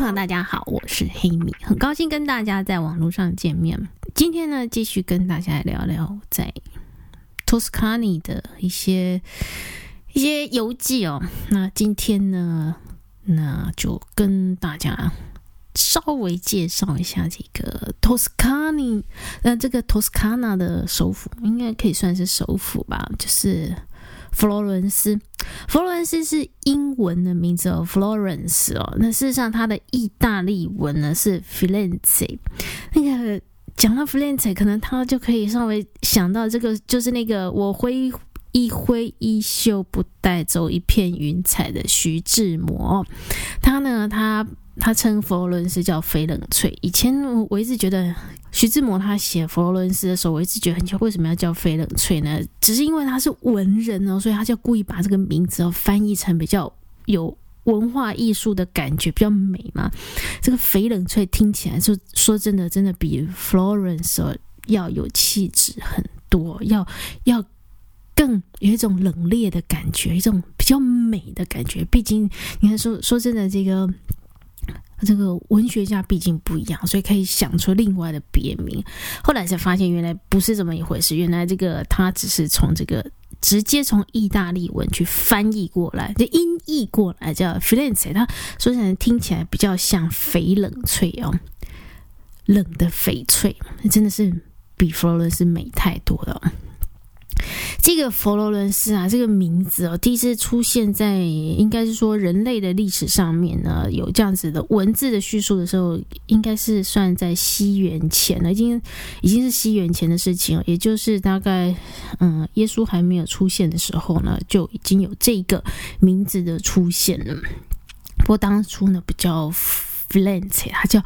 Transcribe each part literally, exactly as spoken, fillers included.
朋友大家好，我是黑米，很高兴跟大家在网络上见面。今天呢，继续跟大家聊聊在托斯卡尼的一些一些游记哦。那今天呢，那就跟大家稍微介绍一下这个托斯卡尼，呃，这个托斯卡纳的首府应该可以算是首府吧，就是佛罗伦斯。佛罗伦斯是英文的名字哦 ，Florence 哦。那事实上，它的意大利文呢是 Firenze。那个讲到 Firenze， 可能他就可以稍微想到这个，就是那个我挥一挥衣袖不带走一片云彩的徐志摩。他呢，他他称佛罗伦斯叫翡冷翠。以前我一直觉得徐志摩他写佛罗伦斯的时候，我一直觉得很奇怪，为什么要叫翡冷翠呢？只是因为他是文人哦，所以他就故意把这个名字哦翻译成比较有文化艺术的感觉，比较美嘛。这个翡冷翠听起来就说真的，真的比 Florence 哦要有气质很多，要要更有一种冷冽的感觉，一种比较美的感觉。毕竟你看说说真的，这个。这个文学家毕竟不一样，所以可以想出另外的别名。后来才发现原来不是这么一回事，原来这个他只是从这个直接从意大利文去翻译过来，就音译过来叫 Firenze。他说起来听起来比较像翡冷翠哦，冷的翡翠，真的是比佛罗伦斯美太多了哦。这个佛罗伦斯啊，这个名字哦，第一次出现在应该是说人类的历史上面呢，有这样子的文字的叙述的时候，应该是算在西元前了，已经已经是西元前的事情了，也就是大概嗯，耶稣还没有出现的时候呢，就已经有这个名字的出现了。不过当初呢，不叫 Firenze， 它叫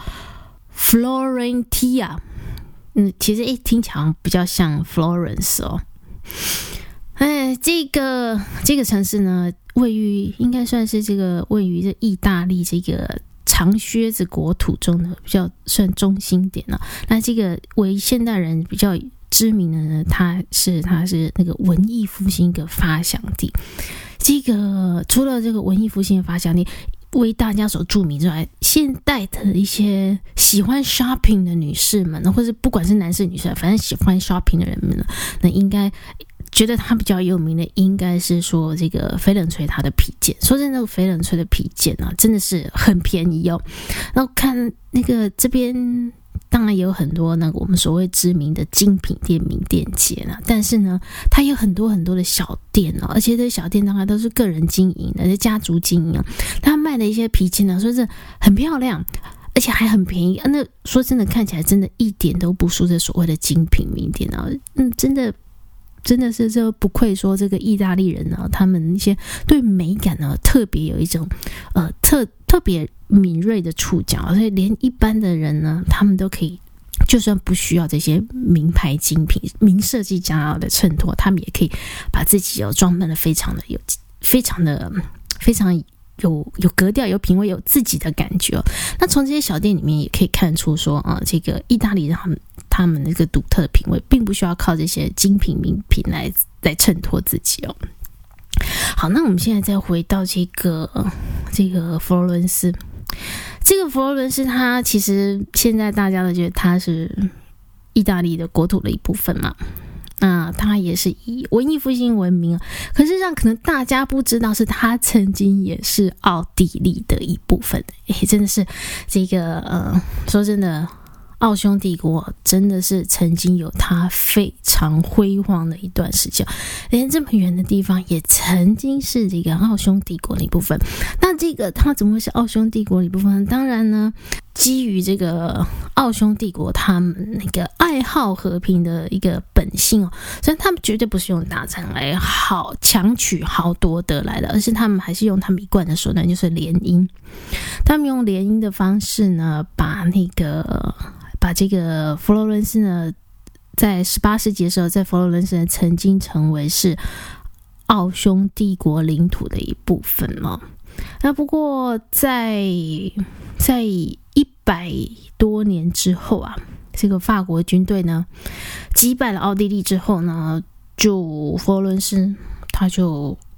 Florentia。嗯，其实诶，听起来好像比较像 Florence 哦。哎，这个这个城市呢，位于应该算是这个位于这意大利这个长靴子国土中的比较算中心点了、啊。那这个为现代人比较知名的呢，它是它是那个文艺复兴的发祥地。这个除了这个文艺复兴的发祥地为大家所著名之外，现代的一些喜欢 shopping 的女士们，或者不管是男士女士，反正喜欢 shopping 的人们呢，那应该觉得它比较有名的，应该是说这个翡冷翠它的皮件。说真的，翡冷翠的皮件啊，真的是很便宜哦。然后看那个这边。当然也有很多那个我们所谓知名的精品店、名店街啦，但是呢，它有很多很多的小店哦，而且这些小店当然都是个人经营的，是家族经营。他卖的一些皮件呢，说是很漂亮，而且还很便宜。那说真的，看起来真的一点都不输这所谓的精品名店啊，嗯，真的。真的是这不愧说这个意大利人呢，他们一些对美感呢特别有一种呃特特别敏锐的触角，所以连一般的人呢，他们都可以，就算不需要这些名牌精品、名设计家的衬托，他们也可以把自己有装扮的非常的有、非常的、非常有有格调、有品味、有自己的感觉哦。那从这些小店里面也可以看出说啊、呃，这个意大利人他们。他们那个独特的品味，并不需要靠这些精品名品来来衬托自己哦。好，那我们现在再回到这个这个佛罗伦斯，这个佛罗伦斯，它其实现在大家都觉得它是意大利的国土的一部分嘛。那它也是以文艺复兴闻名，可是让可能大家不知道是它曾经也是奥地利的一部分。诶，真的是这个呃，说真的。奥匈帝国真的是曾经有它非常辉煌的一段时间，连这么远的地方也曾经是这个奥匈帝国的一部分。那这个它怎么会是奥匈帝国的一部分？当然呢，基于这个奥匈帝国他们那个爱好和平的一个本性哦，所以他们绝对不是用打仗来好强取豪夺得来的，而是他们还是用他们一贯的手段，就是联姻。他们用联姻的方式呢，把那个。把这个佛罗伦斯呢，在十八世纪的时候，在佛罗伦斯呢曾经成为是奥匈帝国领土的一部分哦。那不过在在一百多年之后啊，这个法国军队呢击败了奥地利之后呢，就佛罗伦斯他就。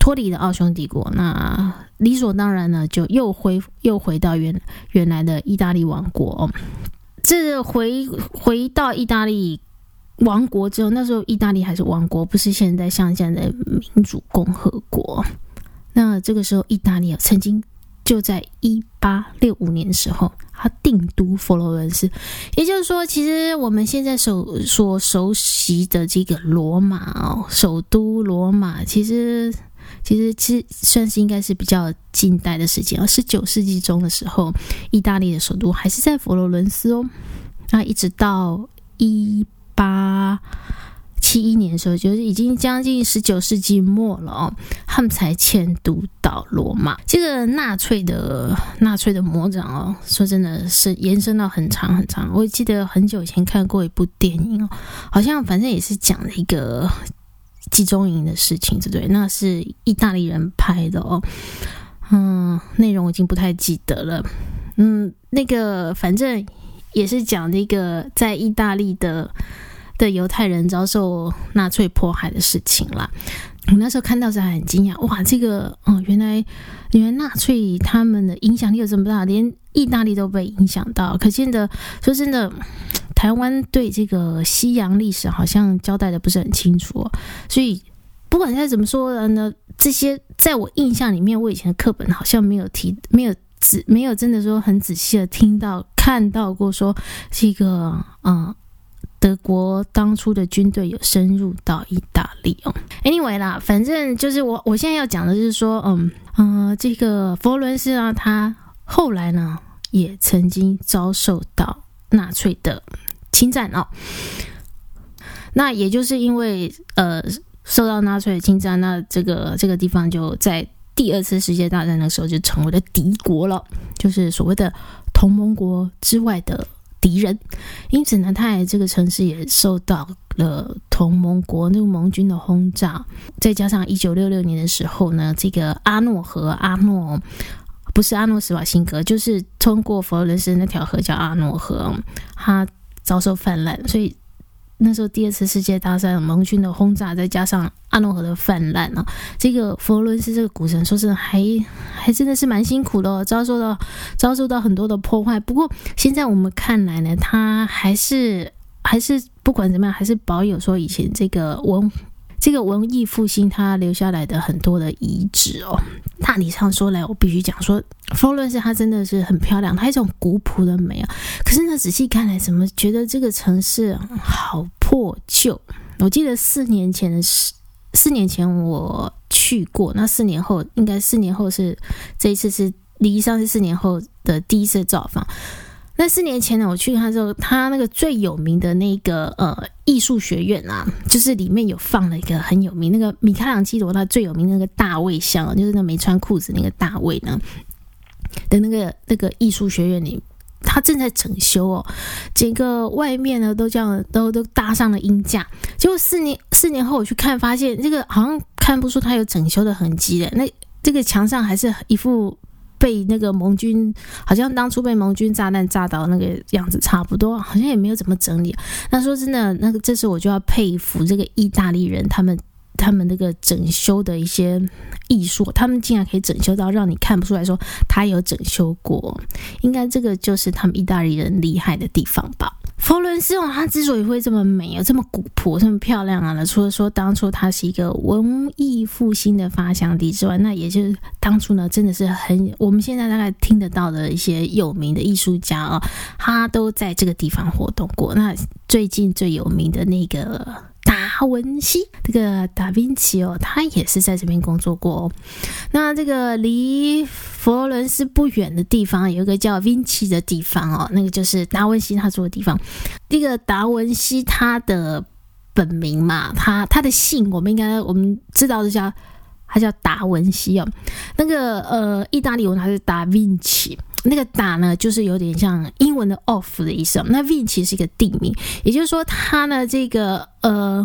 脱离了奥匈帝国，那理所当然呢，就又回又回到原原来的意大利王国、哦。这回回到意大利王国之后，那时候意大利还是王国，不是现在像现在的民主共和国。那这个时候，意大利曾经就在一八六五年的时候，他定都佛罗伦斯，也就是说，其实我们现在所所熟悉的这个罗马哦，首都罗马，其实其实其实算是应该是比较近代的事情，而十九世纪中的时候，意大利的首都还是在佛罗伦斯哦。那一直到一八七一年的时候，就是已经将近十九世纪末了哦，他们才迁都到罗马。这个纳粹的纳粹的魔掌哦，说真的是延伸到很长很长。我记得很久以前看过一部电影哦，好像反正也是讲了一个集中营的事情，对不对？那是意大利人拍的哦，嗯，内容我已经不太记得了。嗯，那个反正也是讲那个在意大利的。的犹太人遭受纳粹迫害的事情啦。我那时候看到时还很惊讶，哇，这个哦，原来原来纳粹他们的影响力有这么大，连意大利都被影响到。可见的，说真的，台湾对这个西洋历史好像交代的不是很清楚哦。所以不管再怎么说呢，这些在我印象里面，我以前的课本好像没有提，没有仔没有真的说很仔细的听到看到过说这个嗯。德国当初的军队有深入到意大利哦。Anyway 啦，反正就是我我现在要讲的就是说，嗯呃，这个佛罗伦斯啊，他后来呢也曾经遭受到纳粹的侵占哦。那也就是因为呃受到纳粹的侵占，那这个这个地方就在第二次世界大战的时候就成为了敌国了，就是所谓的同盟国之外的。敌人，因此呢，他这个城市也受到了同盟国那个盟军的轰炸，再加上一九六六年的时候呢，这个阿诺河，阿诺不是阿诺斯瓦辛格，就是通过佛罗伦斯那条河叫阿诺河，它遭受泛滥，所以那时候第二次世界大战盟军的轰炸，再加上阿诺河的泛滥啊，这个佛罗伦斯这个古城说真的还还真的是蛮辛苦的哦，遭受到遭受到很多的破坏。不过现在我们看来呢，它还是还是不管怎么样，还是保有说以前这个文这个文艺复兴它留下来的很多的遗址哦。大体上说来，我必须讲说，佛罗伦斯它真的是很漂亮，它有一种古朴的美啊。可是呢，仔细看来，怎么觉得这个城市好破旧？我记得四年前的事。四年前我去过，那四年后应该四年后是这一次是离上次四年后的第一次造访。那四年前呢，我去看之后，他那个最有名的那个呃艺术学院啊，就是里面有放了一个很有名那个米开朗基罗他最有名的那个大卫像，就是那没穿裤子那个大卫呢的那个那个艺术学院里。它正在整修哦，整个外面呢都这样都都搭上了鹰架。结果四年四年后我去看，发现这个好像看不出它有整修的痕迹的。那这个墙上还是一副被那个盟军，好像当初被盟军炸弹炸到那个样子差不多，好像也没有怎么整理。那说真的，那个这时候我就要佩服这个意大利人，他们。他们那个整修的一些艺术，他们竟然可以整修到让你看不出来说他有整修过，应该这个就是他们意大利人厉害的地方吧。佛罗伦斯哦，它之所以会这么美啊，这么古朴，这么漂亮啊，除了说当初它是一个文艺复兴的发祥地之外，那也就是当初呢，真的是很我们现在大概听得到的一些有名的艺术家啊、哦，他都在这个地方活动过。那最近最有名的那个达文西，这个达芬奇哦，他也是在这边工作过哦。那这个离佛罗伦斯不远的地方有一个叫 Vinci 的地方哦，那个就是达文西他住的地方。这个达文西他的本名嘛，他他的姓我们应该我们知道的叫他叫达文西哦。那个呃意大利文他是达 Vinci。那个达呢，就是有点像英文的 off 的意思。那 Vinci 是一个地名，也就是说，他呢这个呃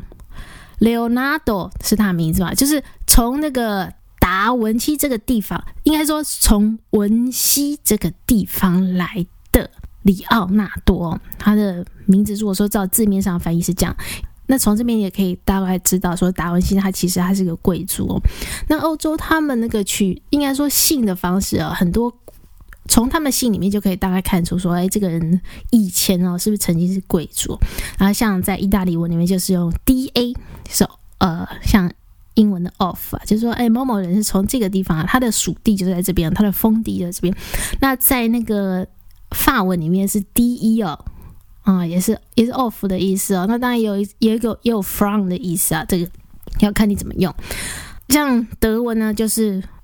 Leonardo 是他的名字吧？就是从那个达文西这个地方，应该说从文西这个地方来的里奥纳多，他的名字如果说照字面上翻译是这样。 那从这边也可以大概知道说达文西他其实他是个贵族哦。那欧洲他们那个取应该说姓的方式啊，很多从他们姓里面就可以大概看出说，哎，这个人以前哦是不是曾经是贵族？然后像在意大利文里面就是用 D A， 就是呃像英文的 of 啊，就是说哎某某人是从这个地方啊，他的属地就在这边，他的封地就在这边。那在那个法文里面是 D E 哦。啊、嗯，也是也是 off 的意思哦。那当然有有一个也有 from 的意思啊，这个要看你怎么用。像德文呢，就是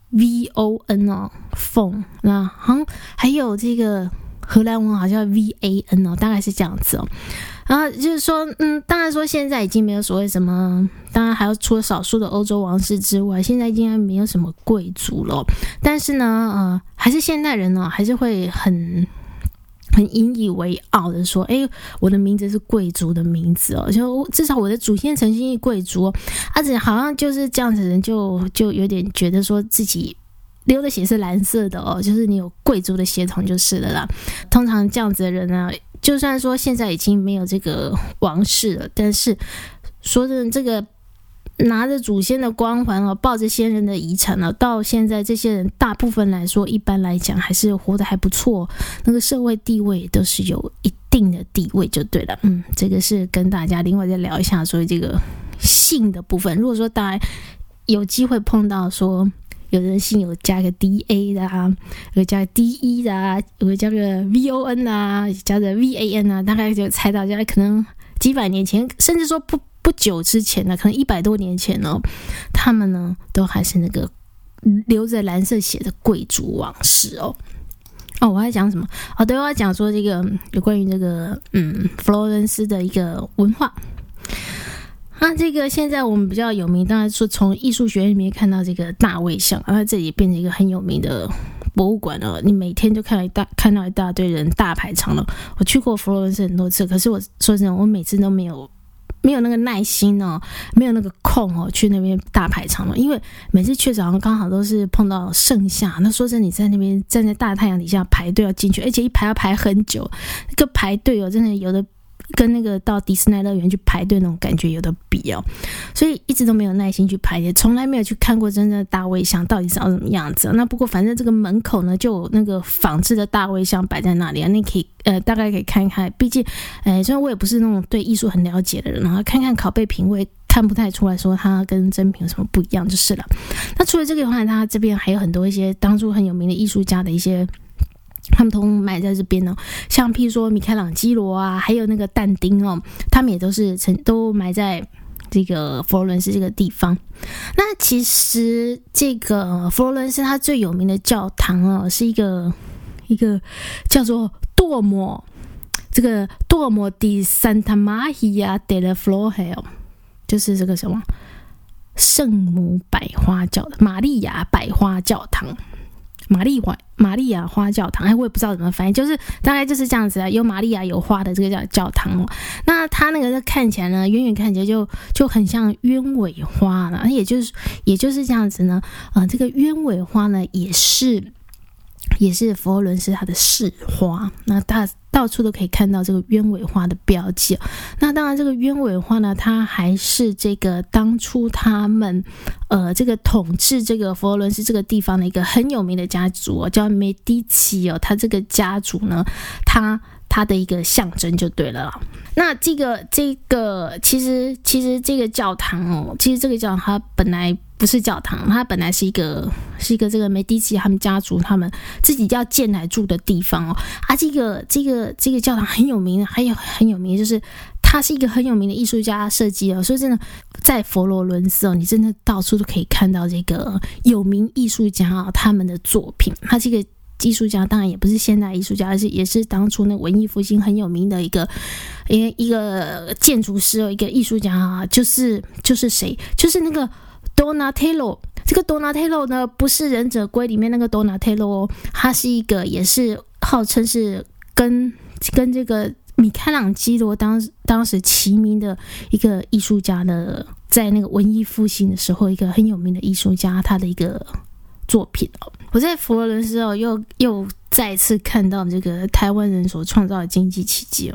V O N 哦 ，phone。那好像还有这个荷兰文好像 V A N 哦，大概是这样子哦。然后就是说，嗯，当然说现在已经没有所谓什么，当然还有除了少数的欧洲王室之外，现在已经没有什么贵族了。但是呢，呃，还是现代人呢、哦，还是会很。很引以为傲的说，哎，我的名字是贵族的名字哦，就至少我的祖先曾经是贵族哦，而且好像就是这样子的人就就有点觉得说自己流的血是蓝色的哦，就是你有贵族的血统就是了啦。通常这样子的人呢，就算说现在已经没有这个王室了，但是说真的，这个拿着祖先的光环哦，抱着先人的遗产哦，到现在这些人大部分来说，一般来讲还是活得还不错，那个社会地位都是有一定的地位就对了。嗯，这个是跟大家另外再聊一下，所以这个姓的部分，如果说大家有机会碰到说有人姓有加个 D A 的啊，有加个 D E 的啊，有加个 V O N 啊，加个 V A N 啊，大概就猜到，可能几百年前，甚至说不。不久之前呢，可能一百多年前哦，他们呢都还是那个流着蓝色血的贵族王室哦。哦，我在讲什么？哦，对，我要讲说这个有关于这个嗯佛罗伦斯的一个文化。那这个现在我们比较有名，当然说从艺术学院里面看到这个大卫像，然后这里变成一个很有名的博物馆了。你每天就看到一大看到一大堆人大排长龙。我去过佛罗伦斯很多次，可是我说真的，我每次都没有。没有那个耐心哦，没有那个空哦，去那边大排长龙，因为每次去早上刚好都是碰到盛夏。那说真的，你在那边站在大太阳底下排队要进去，而且一排要排很久，那个排队哦，真的有的跟那个到迪士尼乐园去排队那种感觉有的比哦，所以一直都没有耐心去排，也从来没有去看过真正的大卫像到底长什么样子。那不过反正这个门口呢，就有那个仿制的大卫像摆在那里啊，你可以呃大概可以看一看。毕竟，呃，虽然我也不是那种对艺术很了解的人，然后看看拷贝品味。看不太出来说它跟真品有什么不一样就是了。那除了这个的话，它这边还有很多一些当初很有名的艺术家的一些。他们都埋在这边哦，像譬如说米开朗基罗啊，还有那个但丁哦，他们也都是曾都埋在这个佛罗伦斯这个地方。那其实这个佛罗伦斯它最有名的教堂哦，是一个一个叫做多摩，这个多摩di Santa Maria della Flore，就是这个什么圣母百花教的玛利亚百花教堂。玛丽花玛利亚花教堂，哎，我也不知道怎么翻译，就是大概就是这样子啊，有玛利亚有花的这个叫教堂哦。那它那个看起来呢，远远看起来就就很像鸢尾花了，也就是也就是这样子呢，呃，这个鸢尾花呢也是也是佛罗伦斯它的市花，那大到处都可以看到这个鸢尾花的标记。那当然，这个鸢尾花呢，它还是这个当初他们呃这个统治这个佛罗伦斯这个地方的一个很有名的家族哦，叫梅迪奇哦。他这个家族呢，他它的一个象征就对了啦。那这个这个其实其实这个教堂哦，其实这个教堂它本来不是教堂，它本来是一个是一个这个梅迪奇他们家族他们自己要建来住的地方哦。啊，这个这个这个教堂很有名，还有很有名就是它是一个很有名的艺术家设计哦。所以真的在佛罗伦斯哦，你真的到处都可以看到这个有名艺术家哦他们的作品。他这个艺术家当然也不是现代艺术家，而是也是当初那文艺复兴很有名的一个一个一个建筑师哦，一个艺术家啊，就是就是谁？就是那个 Donatello。这个 Donatello 呢，不是忍者龟里面那个 Donatello 哦，他是一个也是号称是跟跟这个米开朗基罗当当时齐名的一个艺术家的，在那个文艺复兴的时候，一个很有名的艺术家，他的一个作品哦。我在佛罗伦斯哦，又又再次看到这个台湾人所创造的经济奇迹哦。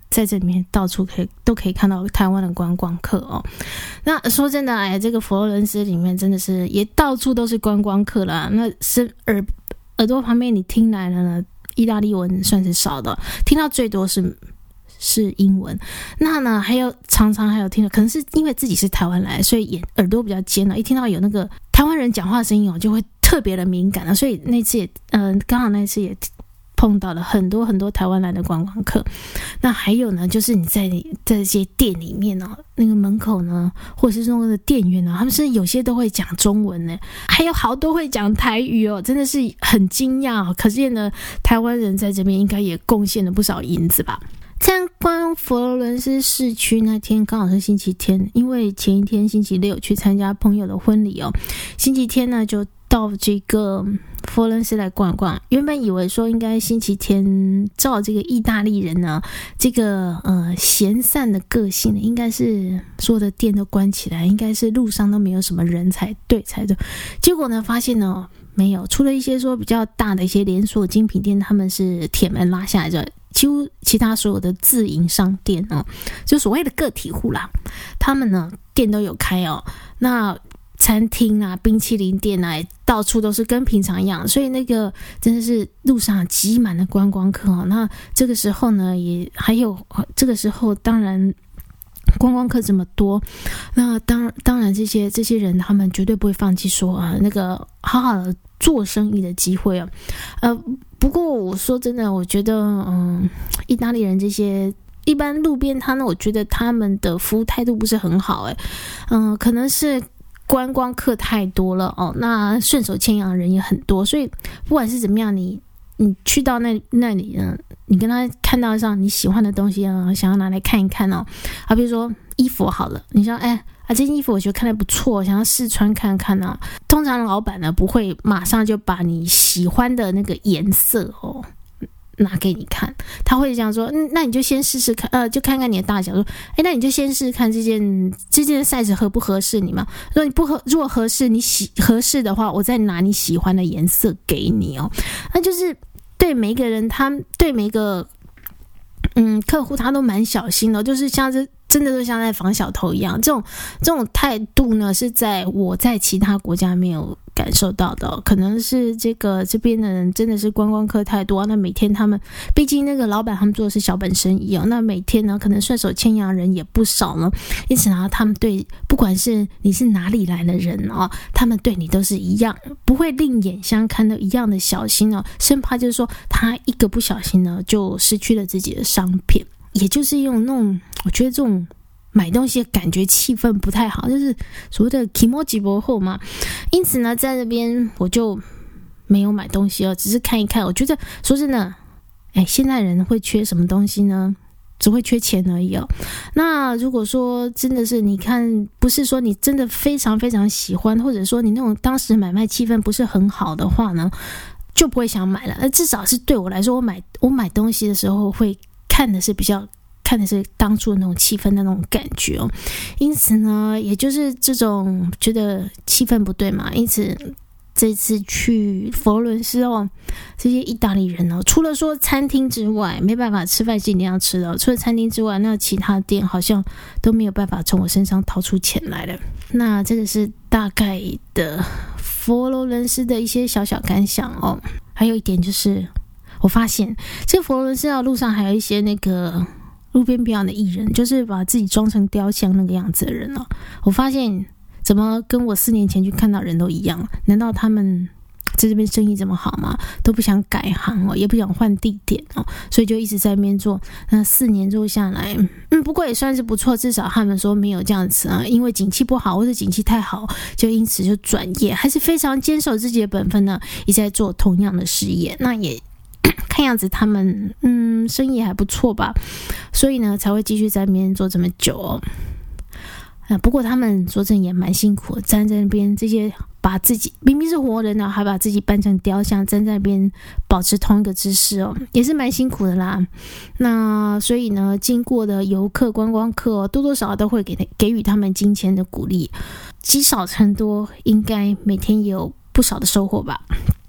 在这里面到处可以都可以看到台湾的观光客哦。那说真的，哎，这个佛罗伦斯里面真的是也到处都是观光客啦。那是耳耳朵旁边你听来了呢，意大利文算是少的，听到最多是是英文。那呢，还有常常还有听到，可能是因为自己是台湾来，所以也耳朵比较尖了，一听到有那个台湾人讲话的声音哦，就会特别的敏感了。所以那次也，嗯、呃，刚好那次也碰到了很多很多台湾来的观光客。那还有呢，就是你在在这些店里面哦，那个门口呢，或者是那个店员呢，他们是有些都会讲中文呢，还有好多会讲台语哦，真的是很惊讶哦。可见呢，台湾人在这边应该也贡献了不少银子吧。参观佛罗伦斯市区那天刚好是星期天，因为前一天星期六去参加朋友的婚礼哦，星期天呢就到这个佛罗伦斯来逛逛。原本以为说应该星期天照这个意大利人呢，这个呃闲散的个性呢，应该是所有的店都关起来，应该是路上都没有什么人才对才对。结果呢，发现呢没有，除了一些说比较大的一些连锁精品店，他们是铁门拉下来的。几乎其他所有的自营商店哦，就所谓的个体户啦，他们呢店都有开哦。那餐厅啊、冰淇淋店啊，到处都是跟平常一样，所以那个真的是路上挤满了观光客哦。那这个时候呢，也还有这个时候，当然观光客这么多，那当当然这些这些人他们绝对不会放弃说啊那个好好的做生意的机会哦，呃。不过我说真的，我觉得嗯，意大利人这些一般路边摊呢，我觉得他们的服务态度不是很好诶，嗯、呃，可能是观光客太多了哦，那顺手牵羊的人也很多，所以不管是怎么样，你你去到那那里呢，你跟他看到上你喜欢的东西啊，想要拿来看一看哦，啊，比如说衣服好了，你说哎。啊，这件衣服我觉得看得不错，想要试穿看看啊。通常老板呢不会马上就把你喜欢的那个颜色哦拿给你看，他会这样说，嗯，那你就先试试看，呃，就看看你的大小，说，哎，那你就先试试看这件这件 size 合不合适你嘛？如果你不合，如果合适你喜合适的话，我再拿你喜欢的颜色给你哦。那就是对每一个人，他对每一个嗯客户他都蛮小心的，就是像这。真的就像在防小偷一样，这种这种态度呢，是在我在其他国家没有感受到的、哦。可能是这个这边的人真的是观光客太多，那每天他们毕竟那个老板他们做的是小本生意哦，那每天呢可能顺手牵羊人也不少呢，因此呢他们对不管是你是哪里来的人哦，他们对你都是一样，不会另眼相看的一样的小心哦，生怕就是说他一个不小心呢就失去了自己的商品。也就是用那种，我觉得这种买东西的感觉气氛不太好，就是所谓的 kimoji 不好嘛。因此呢，在这边我就没有买东西哦，只是看一看。我觉得说真的，哎，现在人会缺什么东西呢？只会缺钱而已哦。那如果说真的是你看，不是说你真的非常非常喜欢，或者说你那种当时买卖气氛不是很好的话呢，就不会想买了。那至少是对我来说，我买我买东西的时候会。看的是比较看的是当初的那种气氛的那种感觉哦，因此呢，也就是这种觉得气氛不对嘛，因此这次去佛罗伦斯哦，这些意大利人哦，除了说餐厅之外，没办法吃饭是一定要吃的、哦，除了餐厅之外，那其他店好像都没有办法从我身上掏出钱来了。那这个是大概的佛罗伦斯的一些小小感想哦，还有一点就是。我发现这个佛罗伦斯的路上还有一些那个路边表演的艺人，就是把自己装成雕像那个样子的人哦。我发现怎么跟我四年前去看到人都一样？难道他们在这边生意这么好吗？都不想改行哦，也不想换地点哦，所以就一直在那边做。那四年做下来，嗯，不过也算是不错，至少他们说没有这样子啊，因为景气不好或者景气太好，就因此就转业，还是非常坚守自己的本分呢，一直在做同样的事业。那也。看样子他们嗯生意还不错吧，所以呢才会继续在那边做这么久哦。啊，不过他们说真也蛮辛苦的，站在那边这些把自己明明是活人呢，还把自己扮成雕像，站在那边保持同一个姿势哦，也是蛮辛苦的啦。那所以呢，经过的游客、观光客哦，多多少少都会给给予他们金钱的鼓励，积少成多，应该每天也有不少的收获吧。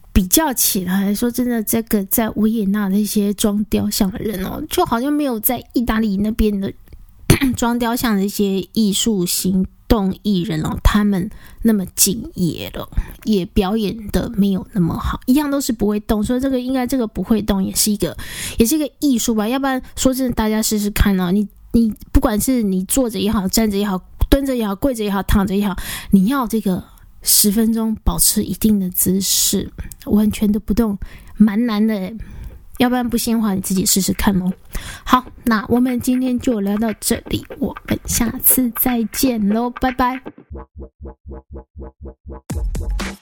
比较起来说，真的，这个在维也纳的一些装雕像的人哦，就好像没有在意大利那边的装雕像的一些艺术行动艺人哦，他们那么敬业了，也表演的没有那么好，一样都是不会动。所以这个应该这个不会动也是一个，也是一个艺术吧。要不然说真的，大家试试看哦，你你不管是你坐着也好，站着也好，蹲着也好，跪着也好，躺着也好，你要这个十分钟保持一定的姿势，完全都不动，蛮难的耶。要不然不信的话，你自己试试看哦。好，那我们今天就聊到这里，我们下次再见喽，拜拜。